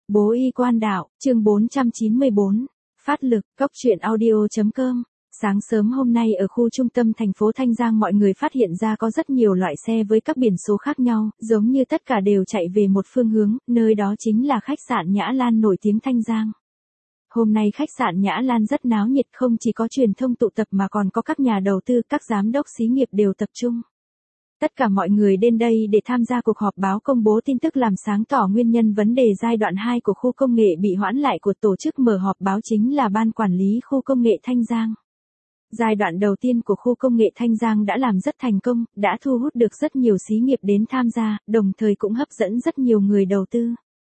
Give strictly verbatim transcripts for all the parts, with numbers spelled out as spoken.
Bố y quan đạo, chương bốn trăm chín mươi bốn. Phát lực, cốc truyện audio.com. Sáng sớm hôm nay ở khu trung tâm thành phố Thanh Giang mọi người phát hiện ra có rất nhiều loại xe với các biển số khác nhau, giống như tất cả đều chạy về một phương hướng, nơi đó chính là khách sạn Nhã Lan nổi tiếng Thanh Giang. Hôm nay khách sạn Nhã Lan rất náo nhiệt, không chỉ có truyền thông tụ tập mà còn có các nhà đầu tư, các giám đốc xí nghiệp đều tập trung. Tất cả mọi người đến đây để tham gia cuộc họp báo công bố tin tức làm sáng tỏ nguyên nhân vấn đề giai đoạn hai của khu công nghệ bị hoãn lại của tổ chức mở họp báo chính là Ban Quản lý Khu Công nghệ Thanh Giang. Giai đoạn đầu tiên của khu công nghệ Thanh Giang đã làm rất thành công, đã thu hút được rất nhiều xí nghiệp đến tham gia, đồng thời cũng hấp dẫn rất nhiều người đầu tư.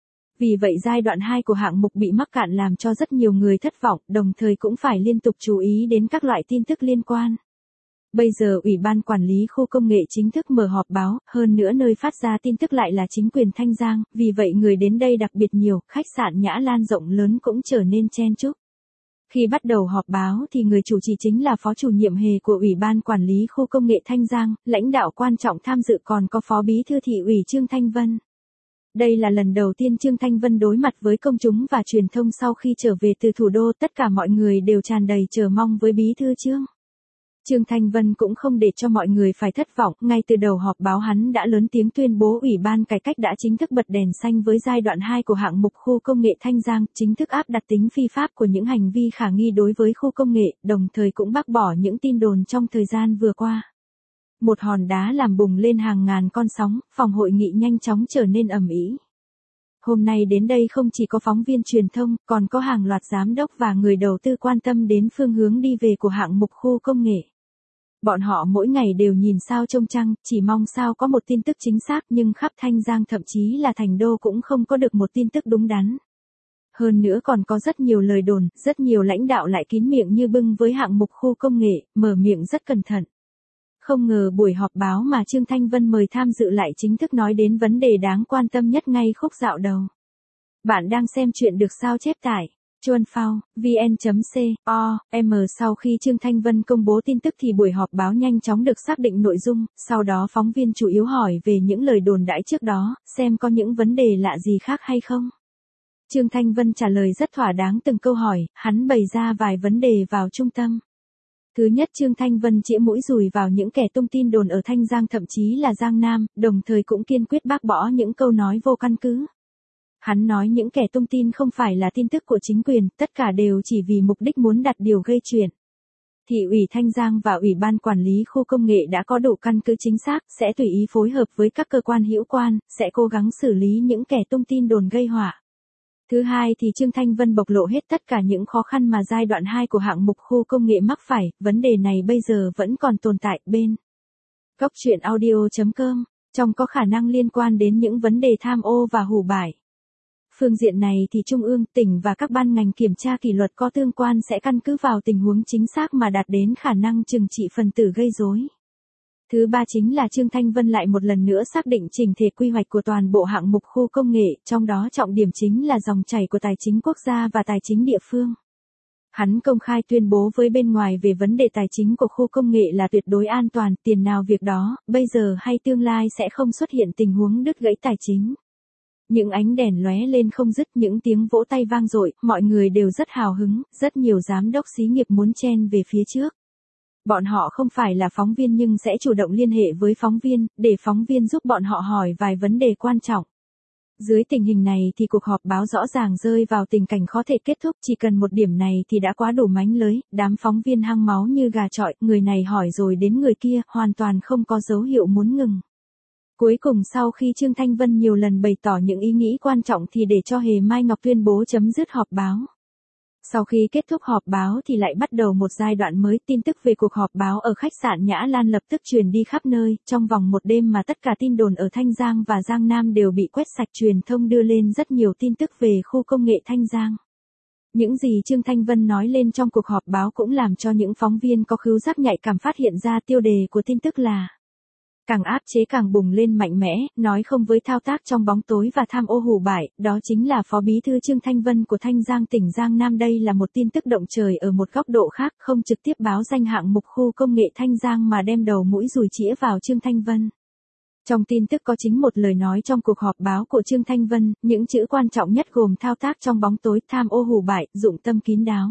Vì vậy giai đoạn hai của hạng mục bị mắc cạn làm cho rất nhiều người thất vọng, đồng thời cũng phải liên tục chú ý đến các loại tin tức liên quan. Bây giờ Ủy ban Quản lý Khu Công nghệ chính thức mở họp báo, hơn nữa nơi phát ra tin tức lại là chính quyền Thanh Giang, vì vậy người đến đây đặc biệt nhiều, khách sạn Nhã Lan rộng lớn cũng trở nên chen chúc. Khi bắt đầu họp báo thì người chủ trì chính là Phó chủ nhiệm hề của Ủy ban Quản lý Khu Công nghệ Thanh Giang, lãnh đạo quan trọng tham dự còn có Phó Bí thư Thị ủy Trương Thanh Vân. Đây là lần đầu tiên Trương Thanh Vân đối mặt với công chúng và truyền thông sau khi trở về từ thủ đô, tất cả mọi người đều tràn đầy chờ mong với Bí thư Trương. Trương Thanh Vân cũng không để cho mọi người phải thất vọng, ngay từ đầu họp báo hắn đã lớn tiếng tuyên bố Ủy ban Cải cách đã chính thức bật đèn xanh với giai đoạn hai của hạng mục khu công nghệ Thanh Giang, chính thức áp đặt tính phi pháp của những hành vi khả nghi đối với khu công nghệ, đồng thời cũng bác bỏ những tin đồn trong thời gian vừa qua. Một hòn đá làm bùng lên hàng ngàn con sóng, phòng hội nghị nhanh chóng trở nên ầm ĩ. Hôm nay đến đây không chỉ có phóng viên truyền thông, còn có hàng loạt giám đốc và người đầu tư quan tâm đến phương hướng đi về của hạng mục khu công nghệ. Bọn họ mỗi ngày đều nhìn sao trông trăng, chỉ mong sao có một tin tức chính xác, nhưng khắp Thanh Giang thậm chí là thành đô cũng không có được một tin tức đúng đắn. Hơn nữa còn có rất nhiều lời đồn, rất nhiều lãnh đạo lại kín miệng như bưng với hạng mục khu công nghệ, mở miệng rất cẩn thận. Không ngờ buổi họp báo mà Trương Thanh Vân mời tham dự lại chính thức nói đến vấn đề đáng quan tâm nhất ngay khúc dạo đầu. Bạn đang xem chuyện được sao chép tải chuan phao vn.com. Sau khi Trương Thanh Vân công bố tin tức thì buổi họp báo nhanh chóng được xác định nội dung, sau đó phóng viên chủ yếu hỏi về những lời đồn đãi trước đó, xem có những vấn đề lạ gì khác hay không. Trương Thanh Vân trả lời rất thỏa đáng từng câu hỏi, hắn bày ra vài vấn đề vào trung tâm. Thứ nhất, Trương Thanh Vân chĩa mũi dùi vào những kẻ tung tin đồn ở Thanh Giang thậm chí là Giang Nam, đồng thời cũng kiên quyết bác bỏ những câu nói vô căn cứ. Hắn nói những kẻ tung tin không phải là tin tức của chính quyền, tất cả đều chỉ vì mục đích muốn đặt điều gây chuyện. Thị ủy Thanh Giang và Ủy ban Quản lý Khu Công nghệ đã có đủ căn cứ chính xác, sẽ tùy ý phối hợp với các cơ quan hữu quan, sẽ cố gắng xử lý những kẻ tung tin đồn gây họa. Thứ hai thì Trương Thanh Vân bộc lộ hết tất cả những khó khăn mà giai đoạn hai của hạng mục khu công nghệ mắc phải, vấn đề này bây giờ vẫn còn tồn tại bên cốc truyện audio.com, trong có khả năng liên quan đến những vấn đề tham ô và hủ bại. Phương diện này thì Trung ương, tỉnh và các ban ngành kiểm tra kỷ luật có tương quan sẽ căn cứ vào tình huống chính xác mà đạt đến khả năng trừng trị phần tử gây rối. Thứ ba chính là Trương Thanh Vân lại một lần nữa xác định chỉnh thể quy hoạch của toàn bộ hạng mục khu công nghệ, trong đó trọng điểm chính là dòng chảy của tài chính quốc gia và tài chính địa phương. Hắn công khai tuyên bố với bên ngoài về vấn đề tài chính của khu công nghệ là tuyệt đối an toàn, tiền nào việc đó, bây giờ hay tương lai sẽ không xuất hiện tình huống đứt gãy tài chính. Những ánh đèn lóe lên không dứt, những tiếng vỗ tay vang dội, mọi người đều rất hào hứng, rất nhiều giám đốc xí nghiệp muốn chen về phía trước. Bọn họ không phải là phóng viên nhưng sẽ chủ động liên hệ với phóng viên, để phóng viên giúp bọn họ hỏi vài vấn đề quan trọng. Dưới tình hình này thì cuộc họp báo rõ ràng rơi vào tình cảnh khó thể kết thúc, chỉ cần một điểm này thì đã quá đủ mánh lới, đám phóng viên hăng máu như gà chọi, người này hỏi rồi đến người kia, hoàn toàn không có dấu hiệu muốn ngừng. Cuối cùng sau khi Trương Thanh Vân nhiều lần bày tỏ những ý nghĩ quan trọng thì để cho Hề Mai Ngọc tuyên bố chấm dứt họp báo. Sau khi kết thúc họp báo thì lại bắt đầu một giai đoạn mới, tin tức về cuộc họp báo ở khách sạn Nhã Lan lập tức truyền đi khắp nơi, trong vòng một đêm mà tất cả tin đồn ở Thanh Giang và Giang Nam đều bị quét sạch, truyền thông đưa lên rất nhiều tin tức về khu công nghệ Thanh Giang. Những gì Trương Thanh Vân nói lên trong cuộc họp báo cũng làm cho những phóng viên có khứu giác nhạy cảm phát hiện ra tiêu đề của tin tức là càng áp chế càng bùng lên mạnh mẽ, nói không với thao tác trong bóng tối và tham ô hủ bại, đó chính là Phó Bí thư Trương Thanh Vân của Thanh Giang tỉnh Giang Nam. Đây là một tin tức động trời ở một góc độ khác, không trực tiếp báo danh hạng mục khu công nghệ Thanh Giang mà đem đầu mũi dùi chĩa vào Trương Thanh Vân. Trong tin tức có chính một lời nói trong cuộc họp báo của Trương Thanh Vân, những chữ quan trọng nhất gồm thao tác trong bóng tối, tham ô hủ bại, dụng tâm kín đáo.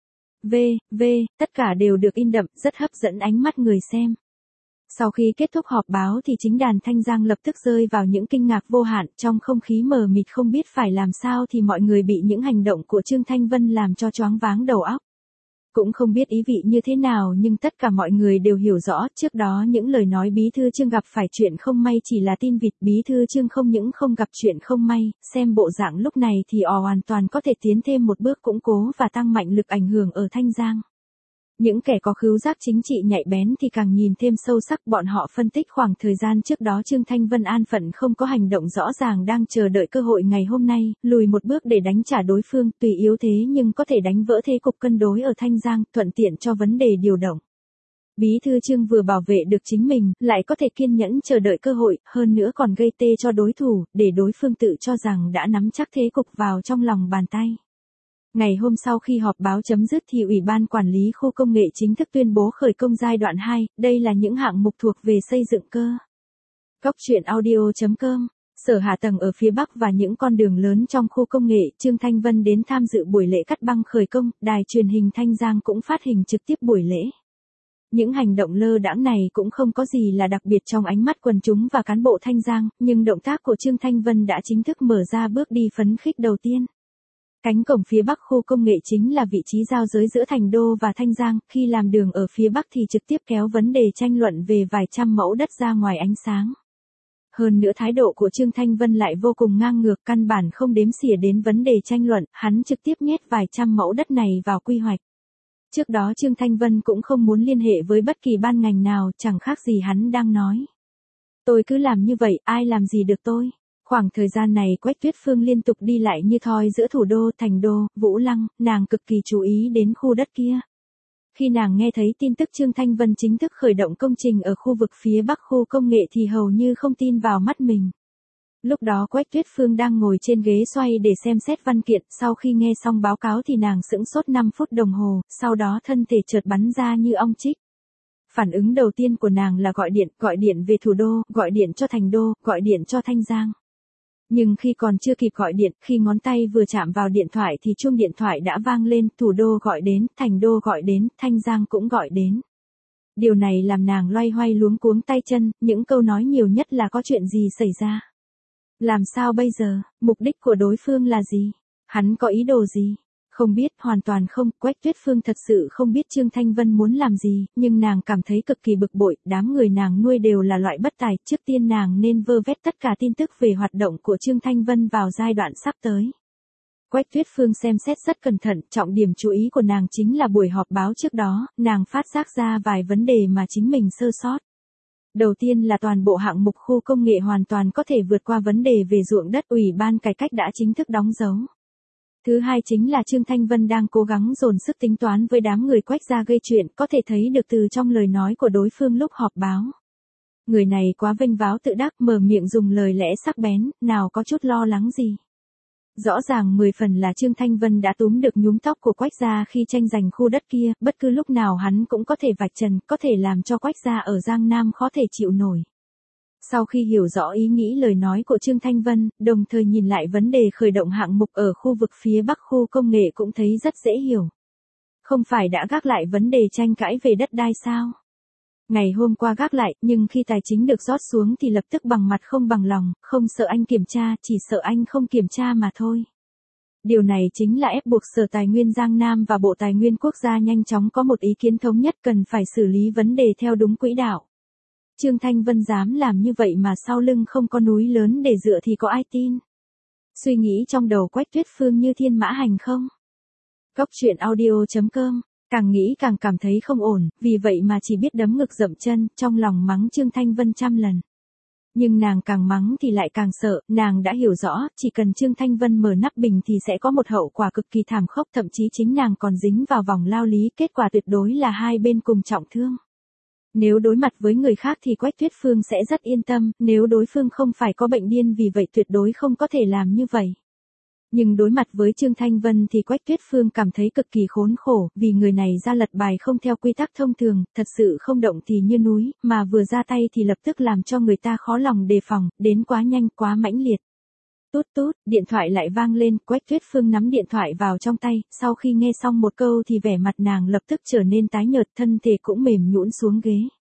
V, V, tất cả đều được in đậm, rất hấp dẫn ánh mắt người xem. Sau khi kết thúc họp báo thì chính đàn Thanh Giang lập tức rơi vào những kinh ngạc vô hạn, trong không khí mờ mịt không biết phải làm sao thì mọi người bị những hành động của Trương Thanh Vân làm cho choáng váng đầu óc. Cũng không biết ý vị như thế nào nhưng tất cả mọi người đều hiểu rõ, trước đó những lời nói bí thư Trương gặp phải chuyện không may chỉ là tin vịt, bí thư Trương không những không gặp chuyện không may, xem bộ dạng lúc này thì ò hoàn toàn có thể tiến thêm một bước củng cố và tăng mạnh lực ảnh hưởng ở Thanh Giang. Những kẻ có khứu giác chính trị nhạy bén thì càng nhìn thêm sâu sắc, bọn họ phân tích khoảng thời gian trước đó Trương Thanh Vân an phận không có hành động rõ ràng đang chờ đợi cơ hội ngày hôm nay, lùi một bước để đánh trả đối phương, tùy yếu thế nhưng có thể đánh vỡ thế cục cân đối ở Thanh Giang, thuận tiện cho vấn đề điều động. Bí thư Trương vừa bảo vệ được chính mình, lại có thể kiên nhẫn chờ đợi cơ hội, hơn nữa còn gây tê cho đối thủ, để đối phương tự cho rằng đã nắm chắc thế cục vào trong lòng bàn tay. Ngày hôm sau khi họp báo chấm dứt thì Ủy ban Quản lý Khu Công nghệ chính thức tuyên bố khởi công giai đoạn hai, đây là những hạng mục thuộc về xây dựng cơ. Cóc truyện audio chấm com, sở hạ tầng ở phía Bắc và những con đường lớn trong khu công nghệ, Trương Thanh Vân đến tham dự buổi lễ cắt băng khởi công, đài truyền hình Thanh Giang cũng phát hình trực tiếp buổi lễ. Những hành động lơ đãng này cũng không có gì là đặc biệt trong ánh mắt quần chúng và cán bộ Thanh Giang, nhưng động tác của Trương Thanh Vân đã chính thức mở ra bước đi phấn khích đầu tiên. Cánh cổng phía Bắc khu công nghệ chính là vị trí giao giới giữa Thành Đô và Thanh Giang, khi làm đường ở phía Bắc thì trực tiếp kéo vấn đề tranh luận về vài trăm mẫu đất ra ngoài ánh sáng. Hơn nữa thái độ của Trương Thanh Vân lại vô cùng ngang ngược, căn bản không đếm xỉa đến vấn đề tranh luận, hắn trực tiếp nhét vài trăm mẫu đất này vào quy hoạch. Trước đó Trương Thanh Vân cũng không muốn liên hệ với bất kỳ ban ngành nào, chẳng khác gì hắn đang nói. Tôi cứ làm như vậy, ai làm gì được tôi. Khoảng thời gian này Quách Tuyết Phương liên tục đi lại như thoi giữa thủ đô, Thành Đô, Vũ Lăng, nàng cực kỳ chú ý đến khu đất kia. Khi nàng nghe thấy tin tức Trương Thanh Vân chính thức khởi động công trình ở khu vực phía Bắc khu công nghệ thì hầu như không tin vào mắt mình. Lúc đó Quách Tuyết Phương đang ngồi trên ghế xoay để xem xét văn kiện, sau khi nghe xong báo cáo thì nàng sững sốt năm phút đồng hồ, sau đó thân thể chợt bắn ra như ong chích. Phản ứng đầu tiên của nàng là gọi điện, gọi điện về thủ đô, gọi điện cho Thành Đô, gọi điện cho Thanh Giang. Nhưng khi còn chưa kịp gọi điện, khi ngón tay vừa chạm vào điện thoại thì chuông điện thoại đã vang lên, thủ đô gọi đến, Thành Đô gọi đến, Thanh Giang cũng gọi đến. Điều này làm nàng loay hoay luống cuống tay chân, những câu nói nhiều nhất là có chuyện gì xảy ra. Làm sao bây giờ, mục đích của đối phương là gì? Hắn có ý đồ gì? Không biết, hoàn toàn không, Quách Tuyết Phương thật sự không biết Trương Thanh Vân muốn làm gì, nhưng nàng cảm thấy cực kỳ bực bội, đám người nàng nuôi đều là loại bất tài, trước tiên nàng nên vơ vét tất cả tin tức về hoạt động của Trương Thanh Vân vào giai đoạn sắp tới. Quách Tuyết Phương xem xét rất cẩn thận, trọng điểm chú ý của nàng chính là buổi họp báo trước đó, nàng phát giác ra vài vấn đề mà chính mình sơ sót. Đầu tiên là toàn bộ hạng mục khu công nghệ hoàn toàn có thể vượt qua vấn đề về ruộng đất, Ủy ban cải cách đã chính thức đóng dấu. Thứ hai chính là Trương Thanh Vân đang cố gắng dồn sức tính toán với đám người Quách gia gây chuyện, có thể thấy được từ trong lời nói của đối phương lúc họp báo. Người này quá vênh váo tự đắc, mở miệng dùng lời lẽ sắc bén, nào có chút lo lắng gì. Rõ ràng mười phần là Trương Thanh Vân đã túm được nhúm tóc của Quách gia khi tranh giành khu đất kia, bất cứ lúc nào hắn cũng có thể vạch trần, có thể làm cho Quách gia ở Giang Nam khó thể chịu nổi. Sau khi hiểu rõ ý nghĩ lời nói của Trương Thanh Vân, đồng thời nhìn lại vấn đề khởi động hạng mục ở khu vực phía Bắc khu công nghệ cũng thấy rất dễ hiểu. Không phải đã gác lại vấn đề tranh cãi về đất đai sao? Ngày hôm qua gác lại, nhưng khi tài chính được rót xuống thì lập tức bằng mặt không bằng lòng, không sợ anh kiểm tra, chỉ sợ anh không kiểm tra mà thôi. Điều này chính là ép buộc Sở Tài nguyên Giang Nam và Bộ Tài nguyên Quốc gia nhanh chóng có một ý kiến thống nhất, cần phải xử lý vấn đề theo đúng quỹ đạo. Trương Thanh Vân dám làm như vậy mà sau lưng không có núi lớn để dựa thì có ai tin? Suy nghĩ trong đầu Quách Tuyết Phương như thiên mã hành không? Cóc truyện audio chấm com, càng nghĩ càng cảm thấy không ổn, vì vậy mà chỉ biết đấm ngực dậm chân, trong lòng mắng Trương Thanh Vân trăm lần. Nhưng nàng càng mắng thì lại càng sợ, nàng đã hiểu rõ, chỉ cần Trương Thanh Vân mở nắp bình thì sẽ có một hậu quả cực kỳ thảm khốc, thậm chí chính nàng còn dính vào vòng lao lý, kết quả tuyệt đối là hai bên cùng trọng thương. Nếu đối mặt với người khác thì Quách Tuyết Phương sẽ rất yên tâm, nếu đối phương không phải có bệnh điên vì vậy tuyệt đối không có thể làm như vậy. Nhưng đối mặt với Trương Thanh Vân thì Quách Tuyết Phương cảm thấy cực kỳ khốn khổ, vì người này ra lật bài không theo quy tắc thông thường, thật sự không động thì như núi, mà vừa ra tay thì lập tức làm cho người ta khó lòng đề phòng, đến quá nhanh quá mãnh liệt. Tút tút, điện thoại lại vang lên, Quách Tuyết Phương nắm điện thoại vào trong tay, sau khi nghe xong một câu thì vẻ mặt nàng lập tức trở nên tái nhợt, thân thể cũng mềm nhũn xuống ghế.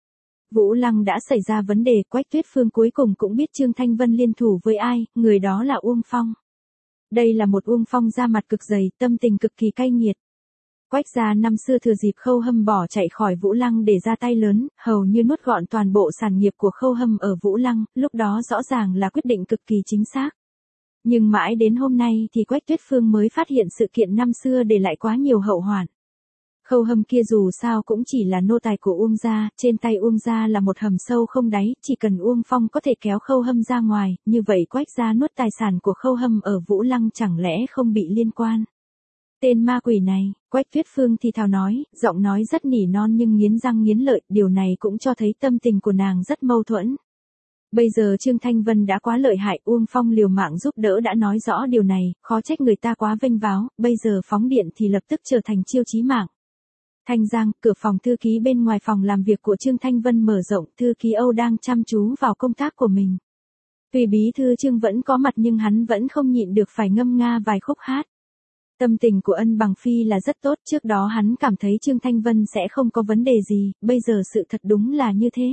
Vũ Lăng đã xảy ra vấn đề, Quách Tuyết Phương cuối cùng cũng biết Trương Thanh Vân liên thủ với ai, người đó là Uông Phong. Đây là một Uông Phong da mặt cực dày, tâm tình cực kỳ cay nghiệt. Quách gia năm xưa thừa dịp Khâu Hâm bỏ chạy khỏi Vũ Lăng để ra tay lớn, hầu như nuốt gọn toàn bộ sản nghiệp của Khâu Hâm ở Vũ Lăng, lúc đó rõ ràng là quyết định cực kỳ chính xác. Nhưng mãi đến hôm nay thì Quách Tuyết Phương mới phát hiện sự kiện năm xưa để lại quá nhiều hậu hoạn. Khâu Hâm kia dù sao cũng chỉ là nô tài của Uông gia, trên tay Uông gia là một hầm sâu không đáy, chỉ cần Uông Phong có thể kéo Khâu Hâm ra ngoài, như vậy Quách gia nuốt tài sản của Khâu Hâm ở Vũ Lăng chẳng lẽ không bị liên quan. Tên ma quỷ này, Quách Tuyết Phương thì thào nói, giọng nói rất nỉ non nhưng nghiến răng nghiến lợi, điều này cũng cho thấy tâm tình của nàng rất mâu thuẫn. Bây giờ Trương Thanh Vân đã quá lợi hại, Uông Phong liều mạng giúp đỡ đã nói rõ điều này, khó trách người ta quá vênh váo, bây giờ phóng điện thì lập tức trở thành chiêu chí mạng. Thanh Giang, cửa phòng thư ký bên ngoài phòng làm việc của Trương Thanh Vân mở rộng, thư ký Âu đang chăm chú vào công tác của mình. Tuy bí thư Trương vẫn có mặt nhưng hắn vẫn không nhịn được phải ngâm nga vài khúc hát. Tâm tình của Ân Bằng Phi là rất tốt, trước đó hắn cảm thấy Trương Thanh Vân sẽ không có vấn đề gì, bây giờ sự thật đúng là như thế.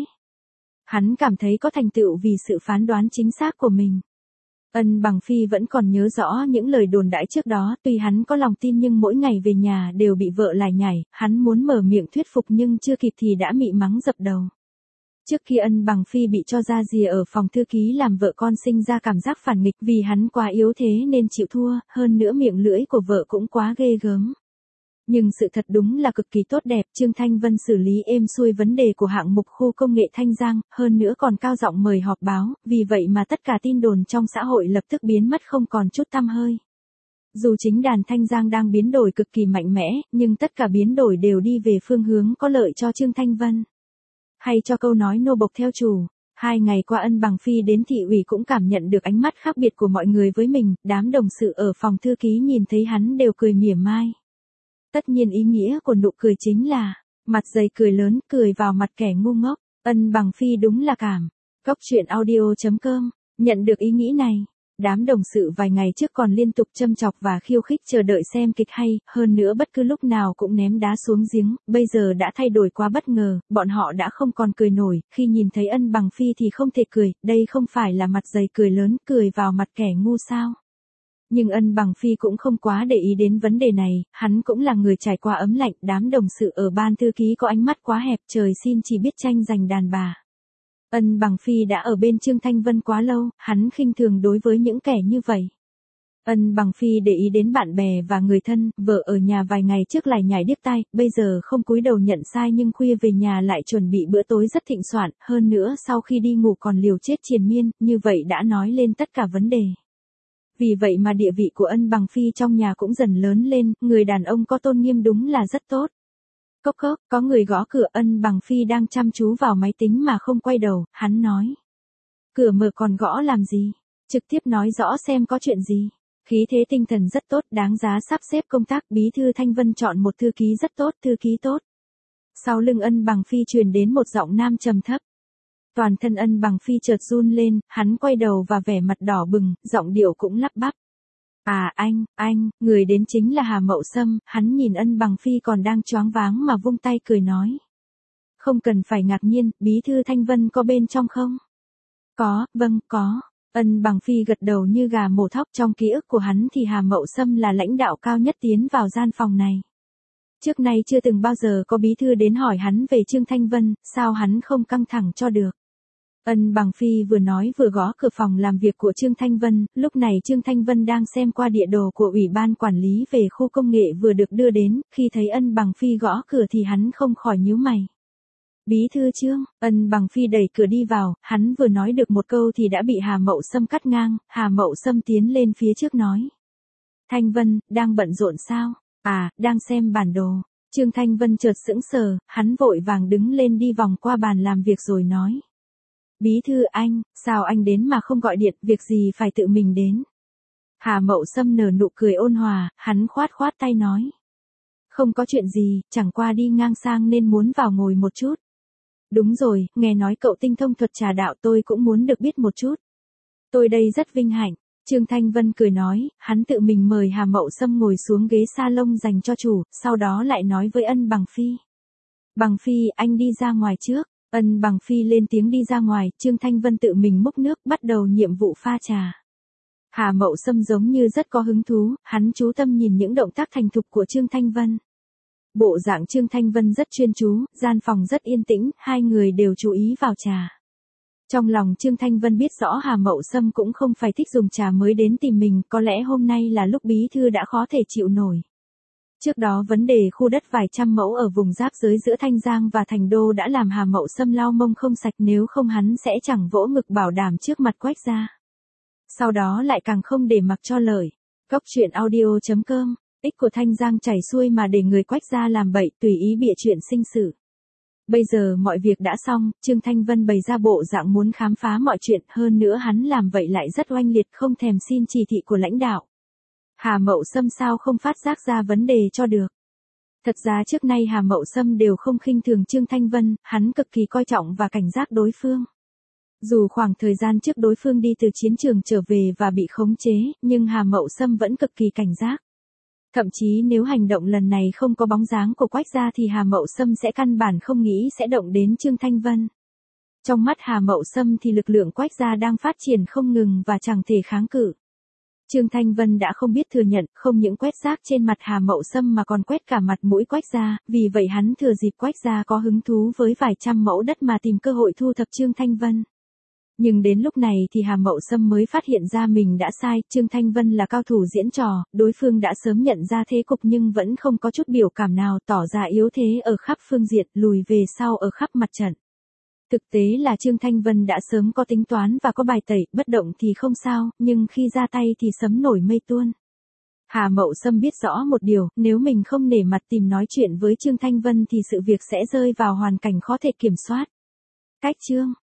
Hắn cảm thấy có thành tựu vì sự phán đoán chính xác của mình. Ân Bằng Phi vẫn còn nhớ rõ những lời đồn đãi trước đó, tuy hắn có lòng tin nhưng mỗi ngày về nhà đều bị vợ lải nhải, hắn muốn mở miệng thuyết phục nhưng chưa kịp thì đã mị mắng dập đầu. Trước khi Ân Bằng Phi bị cho ra rìa ở phòng thư ký làm vợ con sinh ra cảm giác phản nghịch vì hắn quá yếu thế nên chịu thua, hơn nữa miệng lưỡi của vợ cũng quá ghê gớm. Nhưng sự thật đúng là cực kỳ tốt đẹp, Trương Thanh Vân xử lý êm xuôi vấn đề của hạng mục khu công nghệ Thanh Giang, hơn nữa còn cao giọng mời họp báo, vì vậy mà tất cả tin đồn trong xã hội lập tức biến mất không còn chút tăm hơi. Dù chính đàn Thanh Giang đang biến đổi cực kỳ mạnh mẽ, nhưng tất cả biến đổi đều đi về phương hướng có lợi cho Trương Thanh Vân. Hay cho câu nói nô bộc theo chủ. Hai ngày qua Ân Bằng Phi đến thị ủy cũng cảm nhận được ánh mắt khác biệt của mọi người với mình, đám đồng sự ở phòng thư ký nhìn thấy hắn đều cười mỉa mai. Tất nhiên ý nghĩa của nụ cười chính là, mặt dày cười lớn, cười vào mặt kẻ ngu ngốc. Ân Bằng Phi đúng là cảm. Cốc truyện audio chấm com, nhận được ý nghĩ này. Đám đồng sự vài ngày trước còn liên tục châm chọc và khiêu khích chờ đợi xem kịch hay, hơn nữa bất cứ lúc nào cũng ném đá xuống giếng, bây giờ đã thay đổi quá bất ngờ, bọn họ đã không còn cười nổi, khi nhìn thấy Ân Bằng Phi thì không thể cười, đây không phải là mặt dày cười lớn, cười vào mặt kẻ ngu sao. Nhưng Ân Bằng Phi cũng không quá để ý đến vấn đề này, hắn cũng là người trải qua ấm lạnh, đám đồng sự ở ban thư ký có ánh mắt quá hẹp, trời xin chỉ biết tranh giành đàn bà. Ân Bằng Phi đã ở bên Trương Thanh Vân quá lâu, hắn khinh thường đối với những kẻ như vậy. Ân Bằng Phi để ý đến bạn bè và người thân, vợ ở nhà vài ngày trước lại nhảy điếc tai, bây giờ không cúi đầu nhận sai nhưng khuya về nhà lại chuẩn bị bữa tối rất thịnh soạn, hơn nữa sau khi đi ngủ còn liều chết triền miên, như vậy đã nói lên tất cả vấn đề. Vì vậy mà địa vị của Ân Bằng Phi trong nhà cũng dần lớn lên, người đàn ông có tôn nghiêm đúng là rất tốt. Cốc cốc, có người gõ cửa, Ân Bằng Phi đang chăm chú vào máy tính mà không quay đầu, hắn nói. Cửa mở còn gõ làm gì? Trực tiếp nói rõ xem có chuyện gì. Khí thế tinh thần rất tốt, đáng giá sắp xếp công tác, bí thư Thanh Vân chọn một thư ký rất tốt, thư ký tốt. Sau lưng Ân Bằng Phi truyền đến một giọng nam trầm thấp. Toàn thân Ân Bằng Phi chợt run lên, hắn quay đầu và vẻ mặt đỏ bừng, giọng điệu cũng lắp bắp. À anh, anh, người đến chính là Hà Mậu Sâm, hắn nhìn Ân Bằng Phi còn đang choáng váng mà vung tay cười nói. Không cần phải ngạc nhiên, bí thư Thanh Vân có bên trong không? Có, vâng, có. Ân Bằng Phi gật đầu như gà mổ thóc, trong ký ức của hắn thì Hà Mậu Sâm là lãnh đạo cao nhất tiến vào gian phòng này. Trước nay chưa từng bao giờ có bí thư đến hỏi hắn về Trương Thanh Vân, sao hắn không căng thẳng cho được. Ân Bằng Phi vừa nói vừa gõ cửa phòng làm việc của Trương Thanh Vân, lúc này Trương Thanh Vân đang xem qua địa đồ của Ủy ban Quản lý về khu công nghệ vừa được đưa đến, khi thấy Ân Bằng Phi gõ cửa thì hắn không khỏi nhíu mày. Bí thư Trương, Ân Bằng Phi đẩy cửa đi vào, hắn vừa nói được một câu thì đã bị Hà Mậu Sâm cắt ngang, Hà Mậu Sâm tiến lên phía trước nói. Thanh Vân, đang bận rộn sao? À, đang xem bản đồ. Trương Thanh Vân chợt sững sờ, hắn vội vàng đứng lên đi vòng qua bàn làm việc rồi nói. Bí thư anh, sao anh đến mà không gọi điện, việc gì phải tự mình đến? Hà Mậu Sâm nở nụ cười ôn hòa, hắn khoát khoát tay nói. Không có chuyện gì, chẳng qua đi ngang sang nên muốn vào ngồi một chút. Đúng rồi, nghe nói cậu tinh thông thuật trà đạo tôi cũng muốn được biết một chút. Tôi đây rất vinh hạnh. Trương Thanh Vân cười nói, hắn tự mình mời Hà Mậu Sâm ngồi xuống ghế salon dành cho chủ, sau đó lại nói với Ân Bằng Phi. Bằng Phi, anh đi ra ngoài trước. Ân Bằng Phi lên tiếng đi ra ngoài, Trương Thanh Vân tự mình múc nước bắt đầu nhiệm vụ pha trà. Hà Mậu Sâm giống như rất có hứng thú, hắn chú tâm nhìn những động tác thành thục của Trương Thanh Vân. Bộ dạng Trương Thanh Vân rất chuyên chú, gian phòng rất yên tĩnh, hai người đều chú ý vào trà. Trong lòng Trương Thanh Vân biết rõ Hà Mậu Sâm cũng không phải thích dùng trà mới đến tìm mình, có lẽ hôm nay là lúc bí thư đã khó thể chịu nổi. Trước đó vấn đề khu đất vài trăm mẫu ở vùng giáp giới giữa Thanh Giang và Thành Đô đã làm Hà Mậu Sâm lau mông không sạch, nếu không hắn sẽ chẳng vỗ ngực bảo đảm trước mặt Quách gia. Sau đó lại càng không để mặc cho lời. Cốc truyện audio chấm com, ích của Thanh Giang chảy xuôi mà để người Quách gia làm bậy, tùy ý bịa chuyện sinh sự. Bây giờ mọi việc đã xong, Trương Thanh Vân bày ra bộ dạng muốn khám phá mọi chuyện, hơn nữa hắn làm vậy lại rất oanh liệt, không thèm xin chỉ thị của lãnh đạo. Hà Mậu Sâm sao không phát giác ra vấn đề cho được. Thật ra trước nay Hà Mậu Sâm đều không khinh thường Trương Thanh Vân, hắn cực kỳ coi trọng và cảnh giác đối phương. Dù khoảng thời gian trước đối phương đi từ chiến trường trở về và bị khống chế, nhưng Hà Mậu Sâm vẫn cực kỳ cảnh giác. Thậm chí nếu hành động lần này không có bóng dáng của Quách gia thì Hà Mậu Sâm sẽ căn bản không nghĩ sẽ động đến Trương Thanh Vân. Trong mắt Hà Mậu Sâm thì lực lượng Quách gia đang phát triển không ngừng và chẳng thể kháng cự. Trương Thanh Vân đã không biết thừa nhận, không những quét rác trên mặt Hà Mậu Sâm mà còn quét cả mặt mũi Quách gia, vì vậy hắn thừa dịp Quách gia có hứng thú với vài trăm mẫu đất mà tìm cơ hội thu thập Trương Thanh Vân. Nhưng đến lúc này thì Hà Mậu Sâm mới phát hiện ra mình đã sai, Trương Thanh Vân là cao thủ diễn trò, đối phương đã sớm nhận ra thế cục nhưng vẫn không có chút biểu cảm nào, tỏ ra yếu thế ở khắp phương diện, lùi về sau ở khắp mặt trận. Thực tế là Trương Thanh Vân đã sớm có tính toán và có bài tẩy, bất động thì không sao, nhưng khi ra tay thì sấm nổi mây tuôn. Hà Mậu Sâm biết rõ một điều, nếu mình không nể mặt tìm nói chuyện với Trương Thanh Vân thì sự việc sẽ rơi vào hoàn cảnh khó thể kiểm soát. Cách chương